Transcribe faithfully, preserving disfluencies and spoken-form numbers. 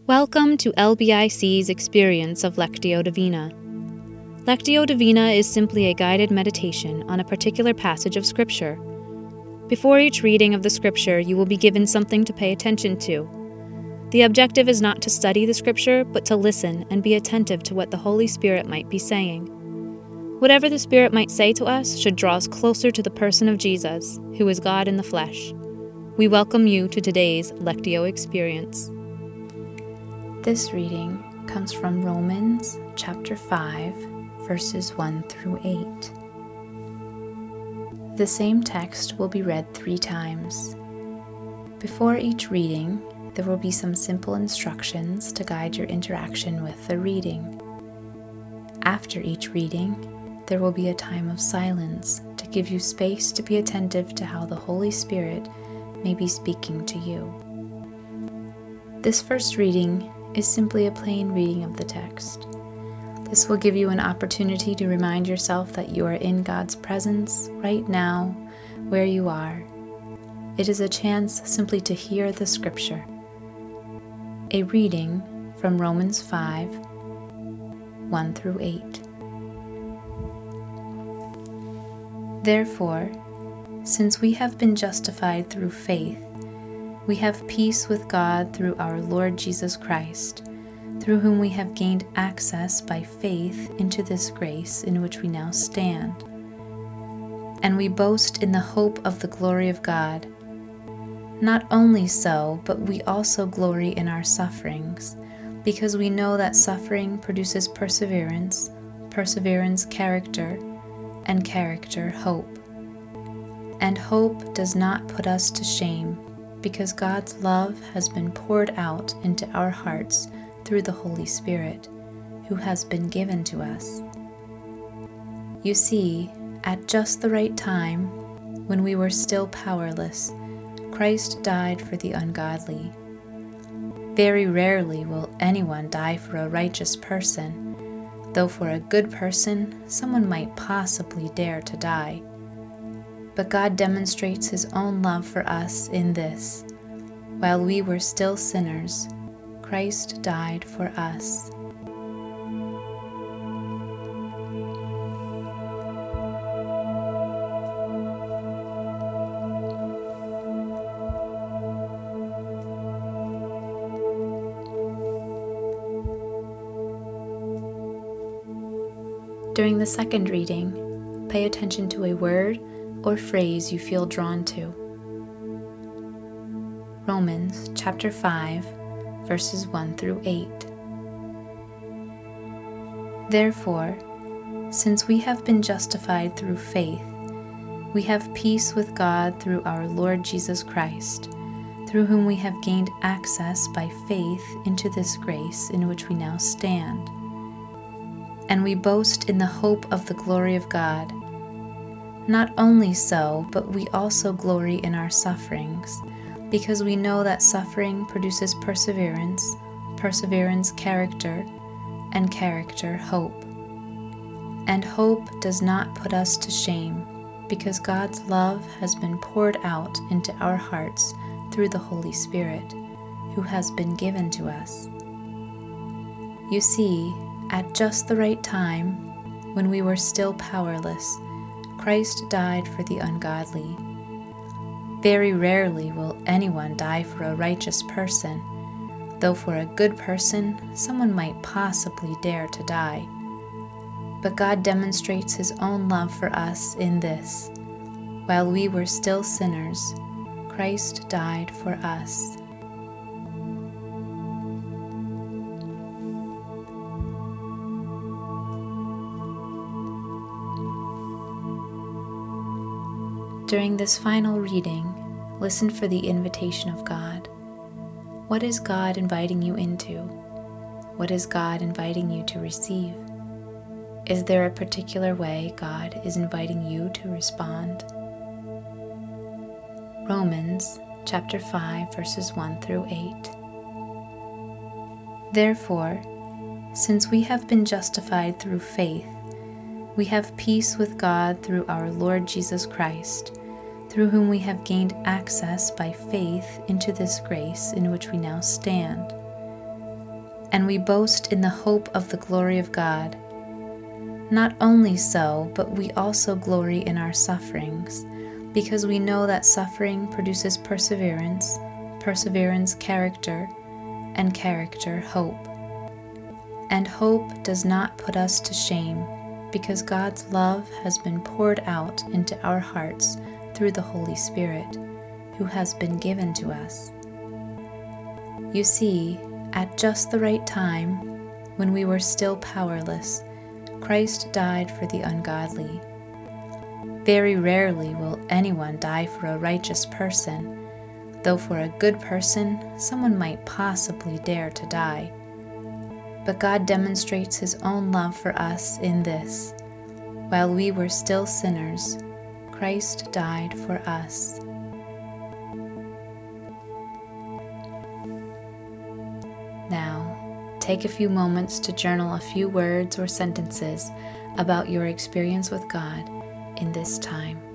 Welcome to L B I C's experience of Lectio Divina. Lectio Divina is simply a guided meditation on a particular passage of Scripture. Before each reading of the Scripture, you will be given something to pay attention to. The objective is not to study the Scripture, but to listen and be attentive to what the Holy Spirit might be saying. Whatever the Spirit might say to us should draw us closer to the person of Jesus, who is God in the flesh. We welcome you to today's Lectio experience. This reading comes from Romans chapter five, verses one through eight. The same text will be read three times. Before each reading, there will be some simple instructions to guide your interaction with the reading. After each reading, there will be a time of silence to give you space to be attentive to how the Holy Spirit may be speaking to you. This first reading is simply a plain reading of the text. This will give you an opportunity to remind yourself that you are in God's presence right now, where you are. It is a chance simply to hear the Scripture. A reading from Romans five, one through eight. Therefore, since we have been justified through faith, we have peace with God through our Lord Jesus Christ, through whom we have gained access by faith into this grace in which we now stand. And we boast in the hope of the glory of God. Not only so, but we also glory in our sufferings, because we know that suffering produces perseverance, perseverance character, and character hope. And hope does not put us to shame, because God's love has been poured out into our hearts through the Holy Spirit, who has been given to us. You see, at just the right time, when we were still powerless, Christ died for the ungodly. Very rarely will anyone die for a righteous person, though for a good person, someone might possibly dare to die. But God demonstrates His own love for us in this: while we were still sinners, Christ died for us. During the second reading, pay attention to a word or phrase you feel drawn to. Romans chapter five, verses one through eight. Therefore, since we have been justified through faith, we have peace with God through our Lord Jesus Christ, through whom we have gained access by faith into this grace in which we now stand. And we boast in the hope of the glory of God. Not only so, but we also glory in our sufferings, because we know that suffering produces perseverance, perseverance character, and character hope. And hope does not put us to shame, because God's love has been poured out into our hearts through the Holy Spirit, who has been given to us. You see, at just the right time, when we were still powerless, Christ died for the ungodly. Very rarely will anyone die for a righteous person, though for a good person, someone might possibly dare to die. But God demonstrates His own love for us in this: while we were still sinners, Christ died for us. During this final reading, listen for the invitation of God. What is God inviting you into? What is God inviting you to receive? Is there a particular way God is inviting you to respond? Romans chapter five, verses one through eight. Therefore, since we have been justified through faith, we have peace with God through our Lord Jesus Christ, through whom we have gained access by faith into this grace in which we now stand. and we boast in the hope of the glory of God. Not only so, but we also glory in our sufferings, because we know that suffering produces perseverance, perseverance character, and character hope. And hope does not put us to shame, because God's love has been poured out into our hearts through the Holy Spirit, who has been given to us. You see, at just the right time, when we were still powerless, Christ died for the ungodly. Very rarely will anyone die for a righteous person, though for a good person someone might possibly dare to die. But God demonstrates His own love for us in this: while we were still sinners, Christ died for us. Now, take a few moments to journal a few words or sentences about your experience with God in this time.